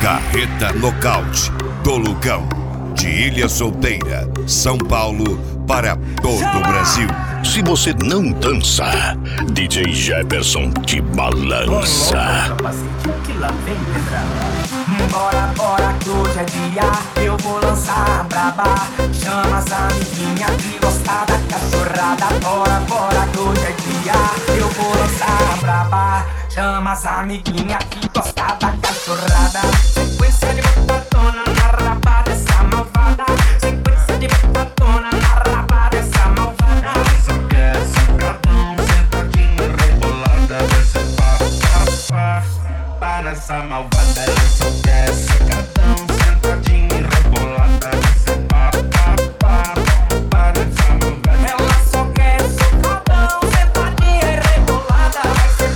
Carreta Nocaute do Lucão, de Ilha Solteira, São Paulo, para todo o Brasil. Se você não dança, DJ Jefferson te balança. Bora, bora, que hoje é dia, eu vou lançar a braba. Chama as amiguinhas que gostar da cachorrada. Bora, bora, que hoje é dia, eu vou lançar a braba. Chama as amiguinhas que gostar da cachorrada. Sequência de botatona na raba dessa malvada. Sequência de botatona na raba dessa malvada. Ela só quer sentadão, sentadinha, rebolada. Desce para essa malvada. Ela só quer sentadão, sentadinha, rebolada. Desce para essa malvada. Ela só quer sentadão, sentadinha e rebolada. Vai ser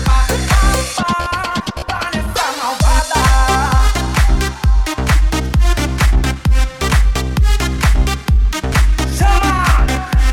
para essa malvada. Chama!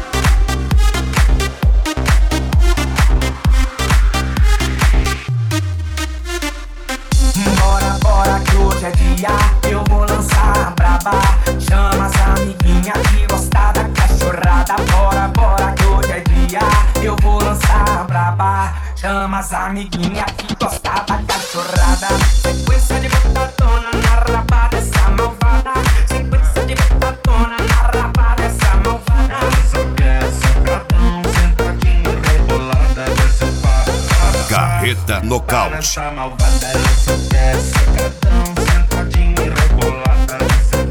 Bora, bora, que hoje é dia, eu vou lançar a braba. Chama as amiguinhas que gostar da cachorrada. Bora, bora, que hoje é dia, eu vou lançar a braba. Chama as amiguinhas que gostar da cachorrada. Sequência de botatona na raba dessa malvada. Sequência de botatona na raba dessa malvada. Ela só quer sentadão, sentadinha, rebolada. Desce Carreta Nocaute. essa malvada. Ela só quer sentadão, sentadinha e rebolada. Desce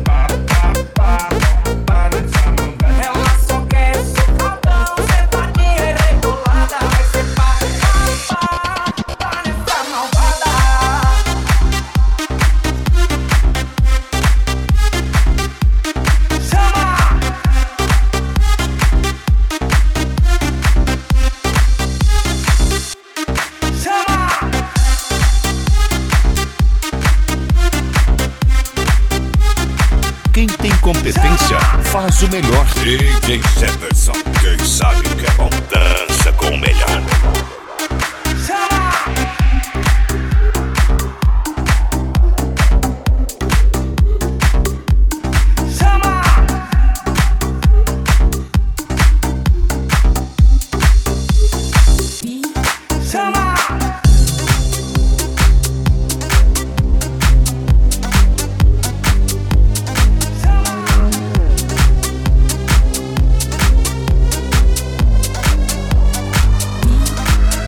para essa malvada. Ela só quer sentadão, sentadinha e rebolada. Vai ser para essa malvada. Chama! Chama! Quem tem competência faz o melhor. DJ Jefferson, quem sabe que é bom, dança com o melhor.